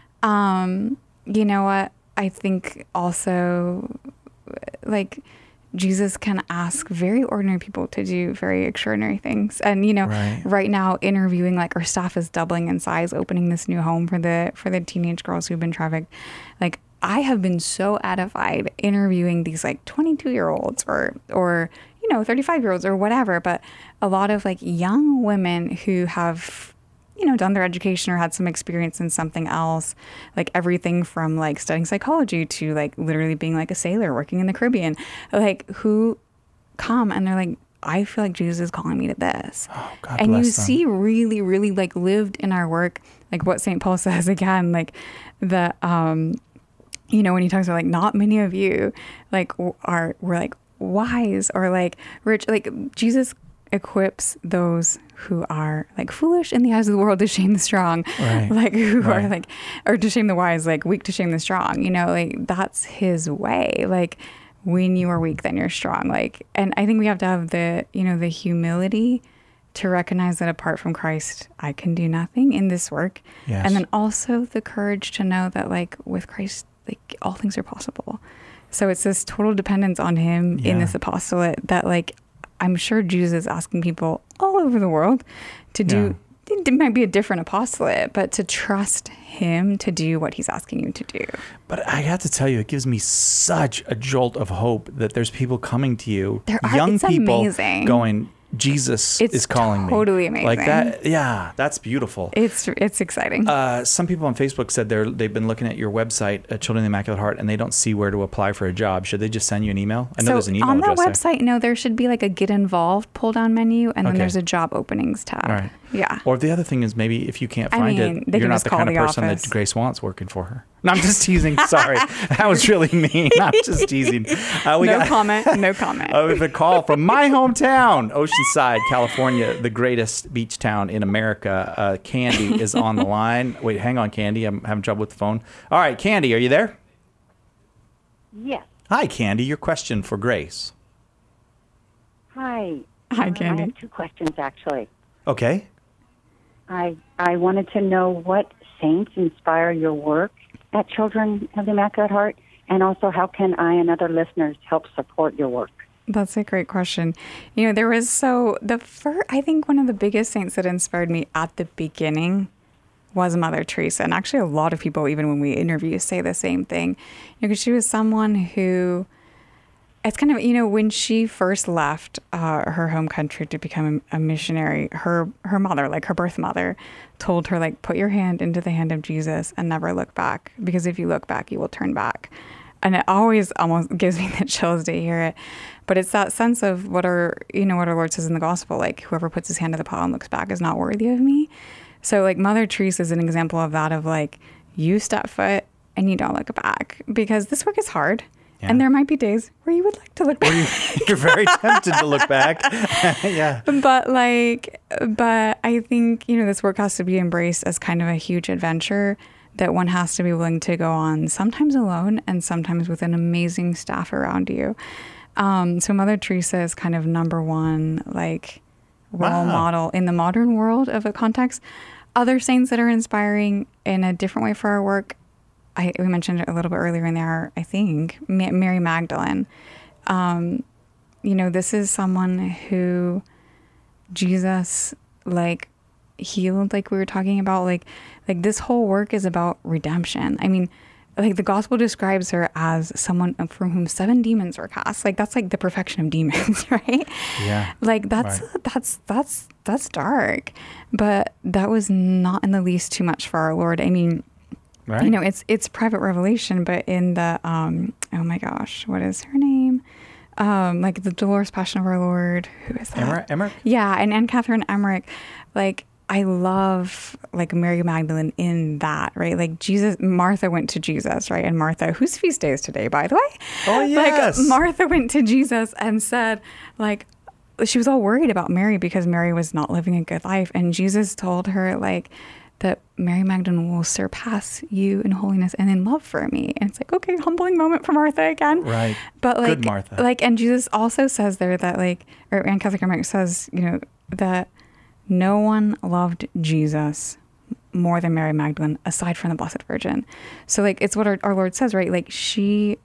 you know what? I think also, like, Jesus can ask very ordinary people to do very extraordinary things. And, right now, interviewing, like, our staff is doubling in size, opening this new home for the teenage girls who've been trafficked. Like, I have been so edified interviewing these, like, 22-year-olds or 35-year-olds or whatever. But a lot of, like, young women who have done their education or had some experience in something else, like everything from like studying psychology to like literally being like a sailor working in the Caribbean, like who come and they're like, I feel like Jesus is calling me to this. Oh, God and bless them. See really, really like lived in our work, like what St. Paul says again, like the, when he talks about like not many of you like we're like wise or like rich, like Jesus equips those who are like foolish in the eyes of the world to shame the strong, like who are like, or to shame the wise, like weak to shame the strong, like that's his way. Like when you are weak, then you're strong. Like, and I think we have to have the, the humility to recognize that apart from Christ, I can do nothing in this work. Yes. And then also the courage to know that like with Christ, like all things are possible. So it's this total dependence on him in this apostolate that like, I'm sure Jesus is asking people all over the world to do, it might be a different apostolate, but to trust him to do what he's asking you to do. But I have to tell you, it gives me such a jolt of hope that there's people coming to you, young people amazing. Going, Jesus is calling me. Totally amazing. Like that. Yeah, that's beautiful. It's exciting. Some people on Facebook said they've been looking at your website, Children of the Immaculate Heart, and they don't see where to apply for a job. Should they just send you an email? I know there's an email on that address website, no, there should be like a Get Involved pull-down menu, and then Okay. there's a Job Openings tab. All right. Yeah. Or the other thing is maybe if you can't find it, they you're can not just the call kind of the person office. that Grace wants working for her. No, I'm just teasing. Sorry. That was really mean. I'm just teasing. No comment. We have a call from my hometown, Oceanside, California, the greatest beach town in America. Candy is on the line. Wait, hang on, Candy. I'm having trouble with the phone. All right, Candy, are you there? Yes. Hi, Candy. Your question for Grace. Hi. Hi, Candy. I have two questions, actually. Okay. I wanted to know what saints inspire your work at Children of the Immaculate Heart, and also how can I and other listeners help support your work? That's a great question. You know, there was I think one of the biggest saints that inspired me at the beginning was Mother Teresa. And actually a lot of people, even when we interview, say the same thing. Because she was someone who, it's kind of, when she first left her home country to become a missionary, her mother, like her birth mother, told her, like, put your hand into the hand of Jesus and never look back. Because if you look back, you will turn back. And it always almost gives me the chills to hear it. But it's that sense of what our Lord says in the gospel, like, whoever puts his hand to the plow and looks back is not worthy of me. So, like, Mother Teresa is an example of that, of, like, you step foot and you don't look back, because this work is hard. Yeah. And there might be days where you would like to look back. You're very tempted to look back. Yeah. But I think, this work has to be embraced as kind of a huge adventure that one has to be willing to go on, sometimes alone and sometimes with an amazing staff around you. So Mother Teresa is kind of number one, like, role model in the modern world of a context. Other saints that are inspiring in a different way for our work, we mentioned it a little bit earlier in the hour, I think, Mary Magdalene. This is someone who Jesus, like, healed, like we were talking about, like this whole work is about redemption. I mean, like, the gospel describes her as someone from whom 7 demons were cast. Like, that's like the perfection of demons, right? Yeah. Like, that's dark, but that was not in the least too much for our Lord. I mean, right. It's private revelation, but in the oh my gosh, what is her name? Like the Dolores Passion of our Lord. Who is that? Emmerich? Yeah, and Anne Catherine Emmerich. Like, I love, like, Mary Magdalene in that, right? Like, Martha went to Jesus, right? And Martha, whose feast day is today, by the way? Oh, yes. Like, Martha went to Jesus and said, like, she was all worried about Mary because Mary was not living a good life. And Jesus told her, like, that Mary Magdalene will surpass you in holiness and in love for me. And it's like, okay, humbling moment for Martha again. Right. But, like, good Martha. Like, and Jesus also says there that, like, or Anne Catherine Emmerich says, that no one loved Jesus more than Mary Magdalene, aside from the Blessed Virgin. So, like, it's what our Lord says, right? Like, she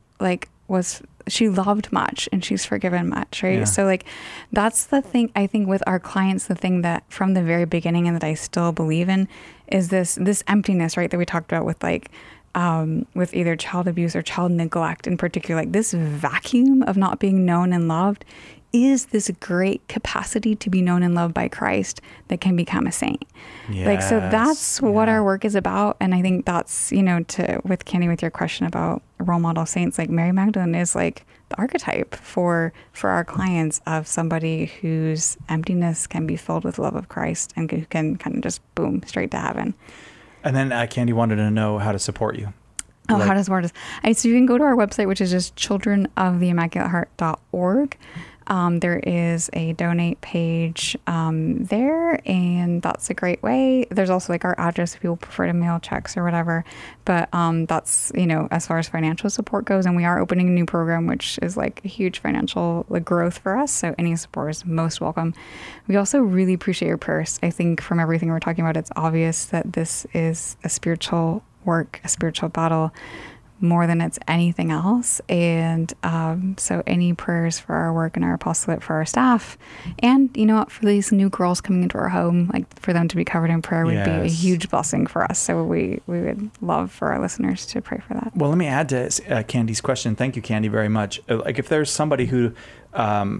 loved much and she's forgiven much, right? Yeah. So, like, that's the thing, I think, with our clients, the thing that from the very beginning and that I still believe in is this emptiness, right? That we talked about with, like, with either child abuse or child neglect in particular. Like, this vacuum of not being known and loved is this great capacity to be known and loved by Christ that can become a saint. Yes. Like, so that's what our work is about. And I think that's, with Candy, with your question about role model saints, like, Mary Magdalene is, like, the archetype for our clients of somebody whose emptiness can be filled with love of Christ and who can kind of just boom straight to heaven. And then Candy wanted to know how to support you. Oh, how does it work? So you can go to our website, which is just childrenoftheimmaculateheart.org. There is a donate page there, and that's a great way. There's also, like, our address if people prefer to mail checks or whatever. But that's, as far as financial support goes. And we are opening a new program, which is, like, a huge financial, like, growth for us. So any support is most welcome. We also really appreciate your prayers. I think from everything we're talking about, it's obvious that this is a spiritual work, a spiritual battle, more than it's anything else. And so any prayers for our work and our apostolate for our staff, and for these new girls coming into our home, like, for them to be covered in prayer would be a huge blessing for us. So we would love for our listeners to pray for that. Well, let me add to Candy's question. Thank you, Candy, very much. Like, if there's somebody who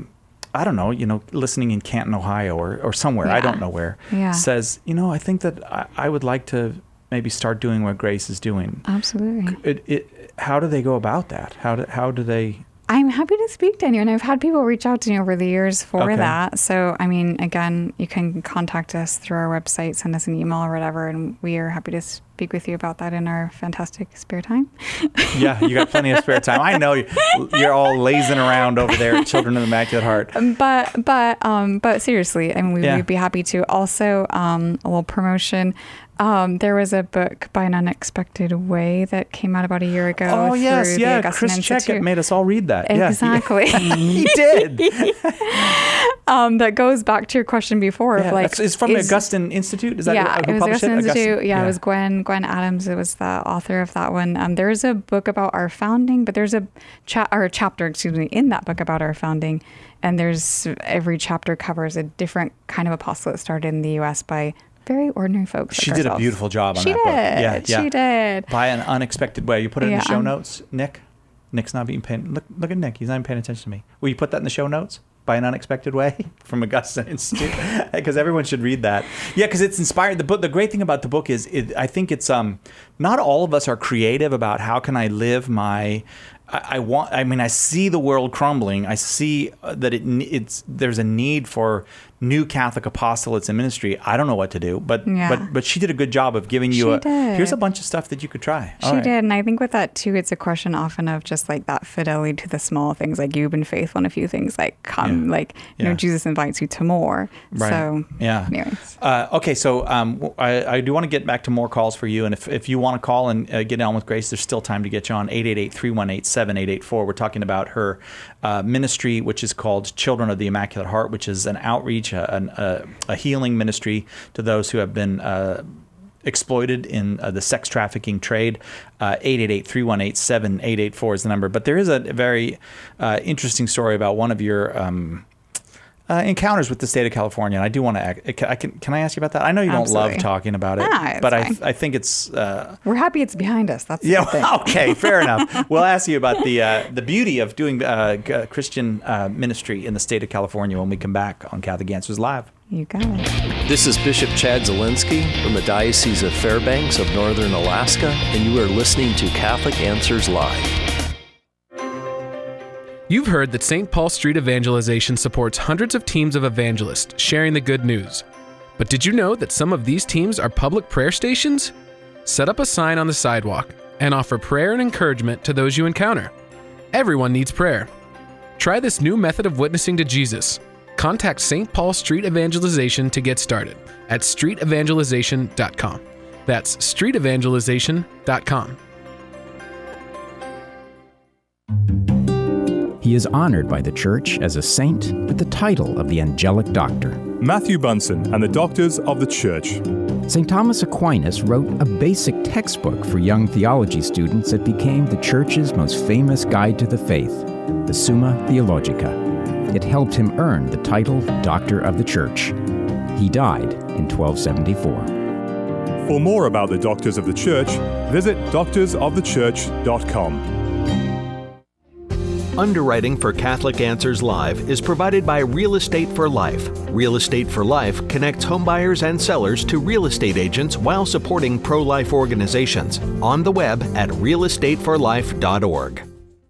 I don't know, listening in Canton, Ohio or somewhere, I don't know where, says, I think that I would like to maybe start doing what Grace is doing. Absolutely. How do they go about that? How do they... I'm happy to speak to anyone. I've had people reach out to me over the years for that. So, again, you can contact us through our website, send us an email or whatever, and we are happy to speak with you about that in our fantastic spare time. Yeah, you got plenty of spare time. I know you're all lazing around over there at Children of the Immaculate Heart. But seriously, we would be happy to. Also, a little promotion. There was a book by An Unexpected Way that came out about a year ago. Oh, yes, the Augustine Chris Institute. Checkett made us all read that. Exactly. Yeah. He did. That goes back to your question before. It's from the Augustine Institute? Is that who published it? Institute. Yeah, it was Gwen Adams. It was the author of that one. There's a book about our founding, but there's a chapter, in that book about our founding. And there's every chapter covers a different kind of apostle that started in the U.S. by very ordinary folks. She did a beautiful job on that book. She did. By An Unexpected Way. You put it in the show notes, Nick? Nick's not even paying... Look at Nick. He's not even paying attention to me. Will you put that in the show notes? By An Unexpected Way from Augustine Institute? Because everyone should read that. Yeah, because it's inspired. The great thing about the book is I think it's... not all of us are creative about how can I live my... I see the world crumbling. I see that there's a need for new Catholic apostolates in ministry. I don't know what to do, but she did a good job of giving you here's a bunch of stuff that you could try. She did, and I think with that too, it's a question often of just like that fidelity to the small things. Like you've been faithful in a few things. Like Jesus invites you to more. Right. So anyways. Okay, so I do want to get back to more calls for you, and if you want to call and get on with Grace, there's still time to get you on 888-318-7884. We're talking about her ministry, which is called Children of the Immaculate Heart, which is an outreach, a healing ministry to those who have been exploited in the sex trafficking trade. 888-318-7884 is the number. But there is a very interesting story about one of your encounters with the state of California, and I do want to. Can I ask you about that? I know you don't love talking about it, but I think it's. We're happy it's behind us. That's okay, fair enough. We'll ask you about the beauty of doing Christian ministry in the state of California when we come back on Catholic Answers Live. You got it. This is Bishop Chad Zielinski from the Diocese of Fairbanks of Northern Alaska, and you are listening to Catholic Answers Live. You've heard that St. Paul Street Evangelization supports hundreds of teams of evangelists sharing the good news. But did you know that some of these teams are public prayer stations? Set up a sign on the sidewalk and offer prayer and encouragement to those you encounter. Everyone needs prayer. Try this new method of witnessing to Jesus. Contact St. Paul Street Evangelization to get started at streetevangelization.com. That's streetevangelization.com. He is honored by the Church as a saint with the title of the Angelic Doctor. Matthew Bunson and the Doctors of the Church. St. Thomas Aquinas wrote a basic textbook for young theology students that became the Church's most famous guide to the faith, the Summa Theologica. It helped him earn the title Doctor of the Church. He died in 1274. For more about the Doctors of the Church, visit doctorsofthechurch.com. Underwriting for Catholic Answers Live is provided by Real Estate for Life. Real Estate for Life connects homebuyers and sellers to real estate agents while supporting pro-life organizations. On the web at realestateforlife.org.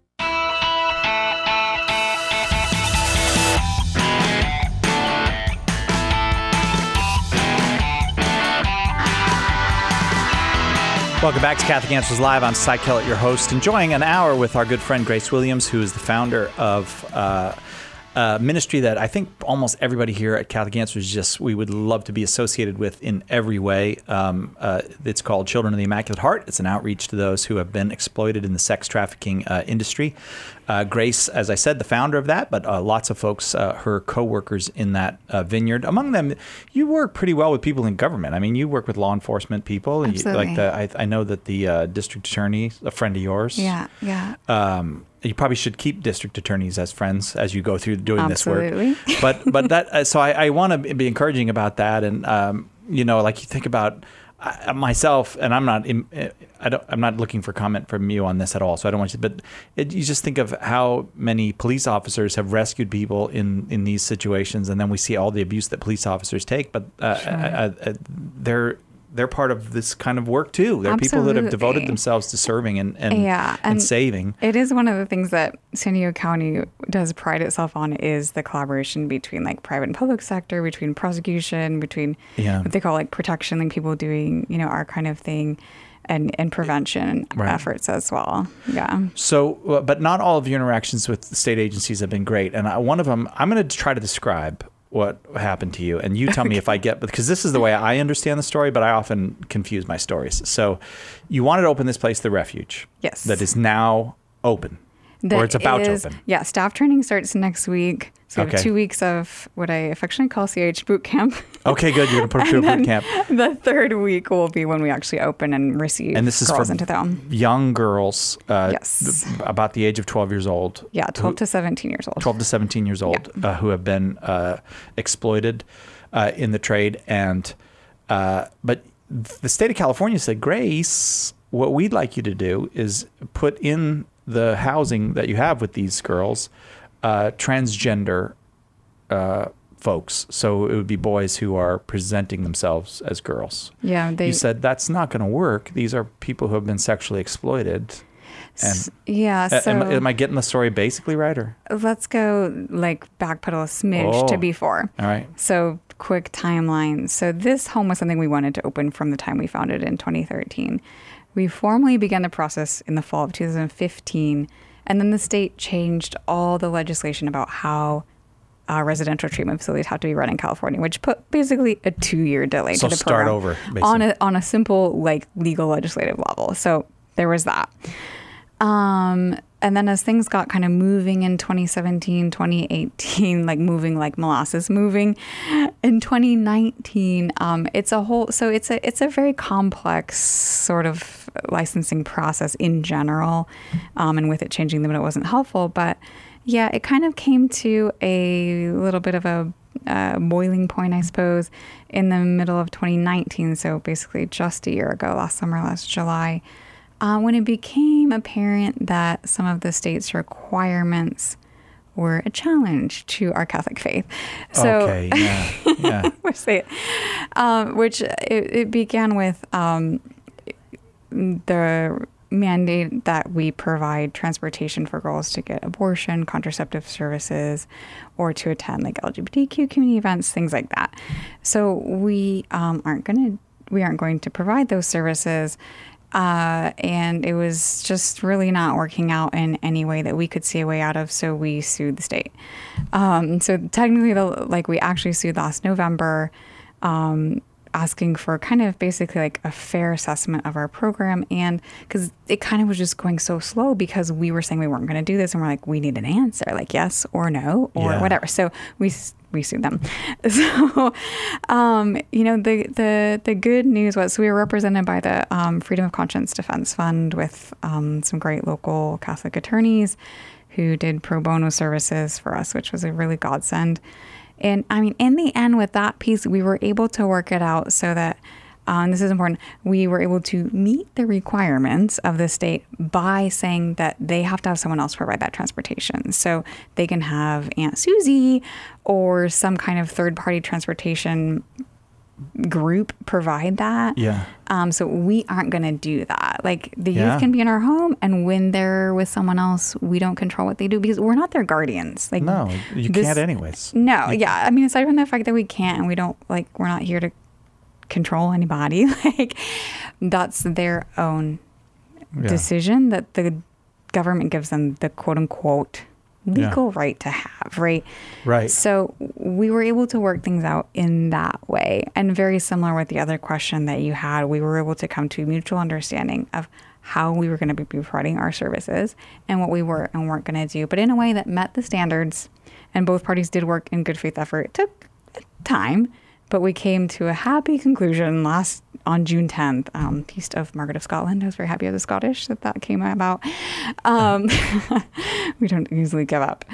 Welcome back to Catholic Answers Live. I'm Cy Kellett, your host, enjoying an hour with our good friend Grace Williams, who is the founder of a ministry that I think almost everybody here at Catholic Answers we would love to be associated with in every way. It's called Children of the Immaculate Heart. It's an outreach to those who have been exploited in the sex trafficking industry. Grace, as I said, the founder of that, but lots of folks, her co-workers in that vineyard. Among them, you work pretty well with people in government. I mean, you work with law enforcement people. Absolutely. I know that the district attorney, a friend of yours. Yeah. You probably should keep district attorneys as friends as you go through doing Absolutely. this work. But that so I want to be encouraging about that, and like you think about. myself, and I'm not looking for comment from you on this at all. So I don't want you, but you just think of how many police officers have rescued people in these situations, and then we see all the abuse that police officers take. But they're part of this kind of work too. They're people that have devoted themselves to serving and saving. It is one of the things that San Diego County does pride itself on is the collaboration between like private and public sector, between prosecution, between what they call like protection, like people doing, our kind of thing, and prevention efforts as well. Yeah. So, but not all of your interactions with the state agencies have been great. And one of them, I'm going to try to describe what happened to you, and you tell me if I get, because this is the way I understand the story, but I often confuse my stories. So you wanted to open this place, The Refuge. Yes. That is now open. Or it's about to open. Yeah, staff training starts next week. So we have 2 weeks of what I affectionately call CH boot camp. Okay, good. You're going to put it through a boot camp. The third week will be when we actually open and receive girls into them. Young girls yes. About the age of 12 years old. Yeah, 12 to 17 years old. 12 to 17 years old who have been exploited in the trade. But the state of California said, Grace, what we'd like you to do is put in the housing that you have with these girls, transgender folks. So it would be boys who are presenting themselves as girls. Yeah. You said that's not going to work. These are people who have been sexually exploited. And so am I getting the story basically right? Or let's go backpedal a smidge to before. All right. So quick timeline. So this home was something we wanted to open from the time we found it in 2013. We formally began the process in the fall of 2015, and then the state changed all the legislation about how residential treatment facilities have to be run in California, which put basically a 2-year delay to the start program over, basically. on a simple legal legislative level. So there was that. And then as things got kind of moving in 2017, 2018, moving like molasses moving, in 2019, it's a very complex sort of licensing process in general. And with it changing them, it wasn't helpful. But yeah, it kind of came to a little bit of a boiling point, I suppose, in the middle of 2019. So basically just a year ago, last July. When it became apparent that some of the state's requirements were a challenge to our Catholic faith. So, okay, yeah. Which it began with the mandate that we provide transportation for girls to get abortion, contraceptive services, or to attend LGBTQ community events, things like that. So we aren't going to provide those services. And it was just really not working out in any way that we could see a way out of, so we sued the state. So technically, we actually sued last November, asking for kind of basically a fair assessment of our program, and because it kind of was just going so slow because we were saying we weren't going to do this, and we're we need an answer, yes or no or whatever. So we sued them. So, the good news was, so we were represented by the Freedom of Conscience Defense Fund with some great local Catholic attorneys who did pro bono services for us, which was a really godsend. And in the end, with that piece, we were able to work it out so that, and this is important, we were able to meet the requirements of the state by saying that they have to have someone else provide that transportation. So they can have Aunt Susie or some kind of third-party transportation group provide that. Yeah. So we aren't going to do that. The youth can be in our home, and when they're with someone else, we don't control what they do because we're not their guardians. No, you can't anyways. No, aside from the fact that we can't, and we don't, we're not here to control anybody. That's their own decision that the government gives them the quote unquote legal right to have, right? Right. So we were able to work things out in that way. And very similar with the other question that you had, we were able to come to a mutual understanding of how we were going to be providing our services and what we were and weren't going to do, but in a way that met the standards, and both parties did work in good faith effort. It took time, but we came to a happy conclusion on June 10th, Feast of Margaret of Scotland. I was very happy as a Scottish that came about. We don't easily give up.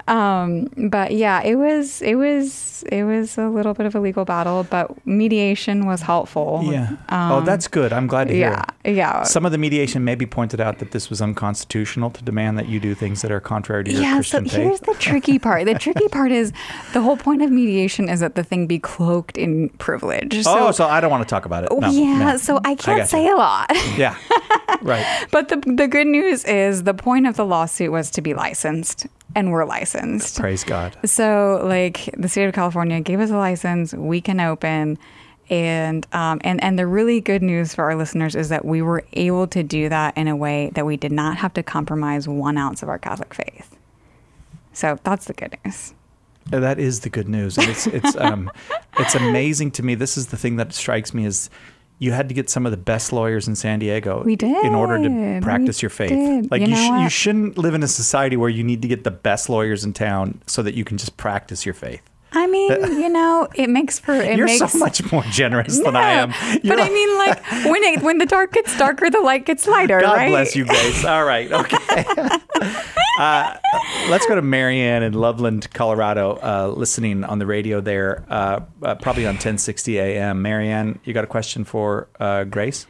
But yeah, it was a little bit of a legal battle, but mediation was helpful. Yeah. That's good. I'm glad to hear. Yeah. Some of the mediation maybe pointed out that this was unconstitutional to demand that you do things that are contrary to your Christian faith. Here's the tricky part. The tricky part is the whole point of mediation is that the thing be cloaked in privilege. So I don't want to talk about it. No, so I can't say a lot. Yeah. Right. But the good news is the point of the lawsuit was to be licensed, and we're licensed. Praise God. So like the state of California gave us a license, we can open. And the really good news for our listeners is that we were able to do that in a way that we did not have to compromise 1 ounce of our Catholic faith. So that's the good news. That is the good news. And it's amazing to me. This is the thing that strikes me is you had to get some of the best lawyers in San Diego in order to practice your faith. Like you shouldn't live in a society where you need to get the best lawyers in town so that you can just practice your faith. I mean, it makes for... You're so much more generous than I am. I mean, like, when the dark gets darker, the light gets lighter, God right? bless you guys. All right. Okay. Let's go to Marianne in Loveland, Colorado, listening on the radio there, probably on 1060 AM. Marianne, you got a question for Grace?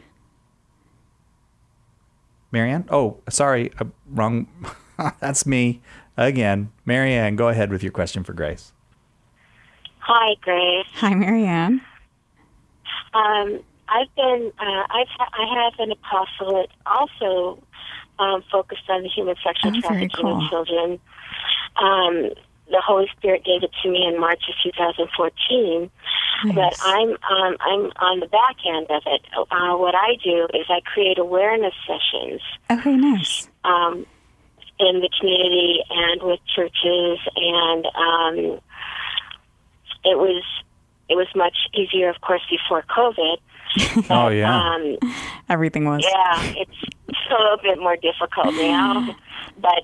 Marianne? Oh, sorry. Wrong. That's me again. Marianne, go ahead with your question for Grace. Hi, Grace. Hi, Marianne. I have an apostolate also focused on the human sexual trafficking of children. The Holy Spirit gave it to me in March of 2014, but I'm on the back end of it. What I do is I create awareness sessions. Okay, nice. In the community and with churches, and it was much easier, of course, before COVID. But, everything was. Yeah, it's a little bit more difficult now. But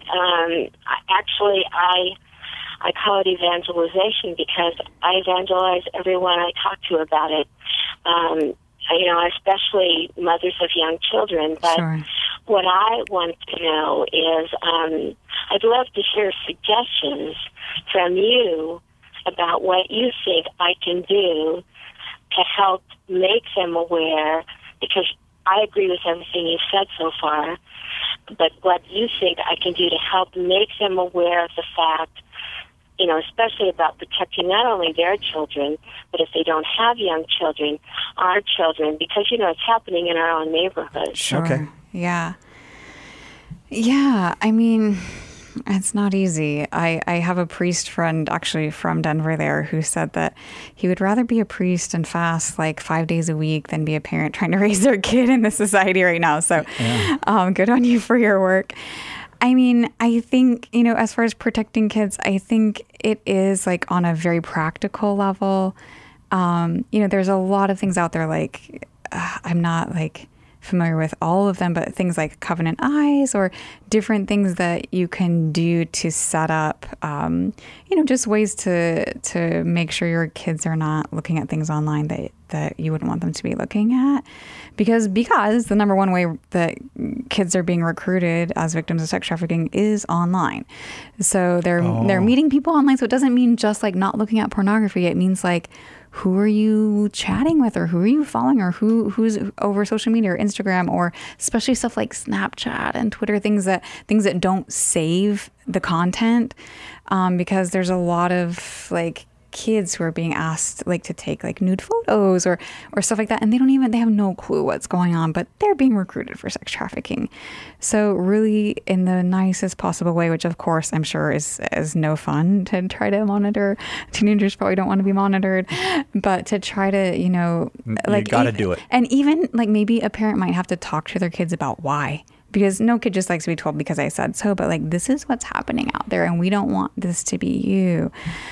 I call it evangelization because I evangelize everyone I talk to about it. Especially mothers of young children. But what I want to know is I'd love to hear suggestions from you about what you think I can do to help make them aware, because I agree with everything you've said so far, but what you think I can do to help make them aware of the fact, especially about protecting not only their children, but if they don't have young children, our children, because, it's happening in our own neighborhood. Sure. Okay. Yeah. Yeah, I mean... It's not easy. I have a priest friend actually from Denver there who said that he would rather be a priest and fast like 5 days a week than be a parent trying to raise their kid in this society right now. So good on you for your work. I mean, I think, as far as protecting kids, I think it is like on a very practical level. There's a lot of things out there like I'm not like familiar with all of them, but things like Covenant Eyes or different things that you can do to set up, just ways to make sure your kids are not looking at things online that you wouldn't want them to be looking at. Because the number one way that kids are being recruited as victims of sex trafficking is online. So they're meeting people online. So it doesn't mean just like not looking at pornography. It means like, who are you chatting with, or who are you following, or who's over social media or Instagram, or especially stuff like Snapchat and Twitter, things that don't save the content, because there's a lot of like kids who are being asked like to take like nude photos or stuff like that, and they have no clue what's going on, but they're being recruited for sex trafficking. So really, in the nicest possible way, which of course I'm sure is no fun to try to monitor. Teenagers probably don't want to be monitored, but to try to you gotta do it. And even like maybe a parent might have to talk to their kids about why. Because no kid just likes to be told because I said so, but like this is what's happening out there, and we don't want this to be you.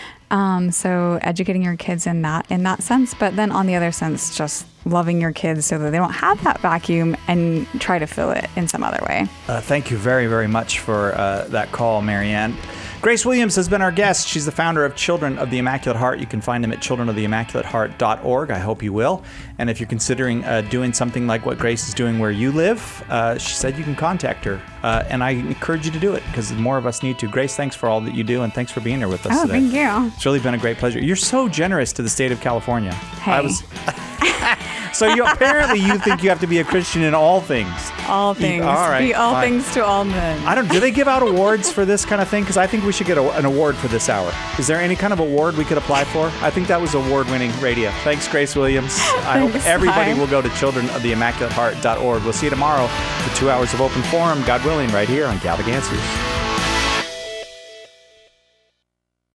So educating your kids in that sense, but then on the other sense, just loving your kids so that they don't have that vacuum and try to fill it in some other way. Thank you very, very much for that call, Marianne. Grace Williams has been our guest. She's the founder of Children of the Immaculate Heart. You can find them at childrenoftheimmaculateheart.org. I hope you will. And if you're considering doing something like what Grace is doing where you live, she said you can contact her. And I encourage you to do it because more of us need to. Grace, thanks for all that you do, and thanks for being here with us today. Thank you. It's really been a great pleasure. You're so generous to the state of California. Hey. So apparently you think you have to be a Christian in all things. All things. All right. Be all fine. things to all men. Do they give out awards for this kind of thing? Because I think we should get an award for this hour. Is there any kind of award we could apply for? I think that was award-winning radio. Thanks, Grace Williams. I hope everybody will go to childrenoftheimmaculateheart.org. We'll see you tomorrow for 2 hours of open forum, God willing, right here on Catholic Answers.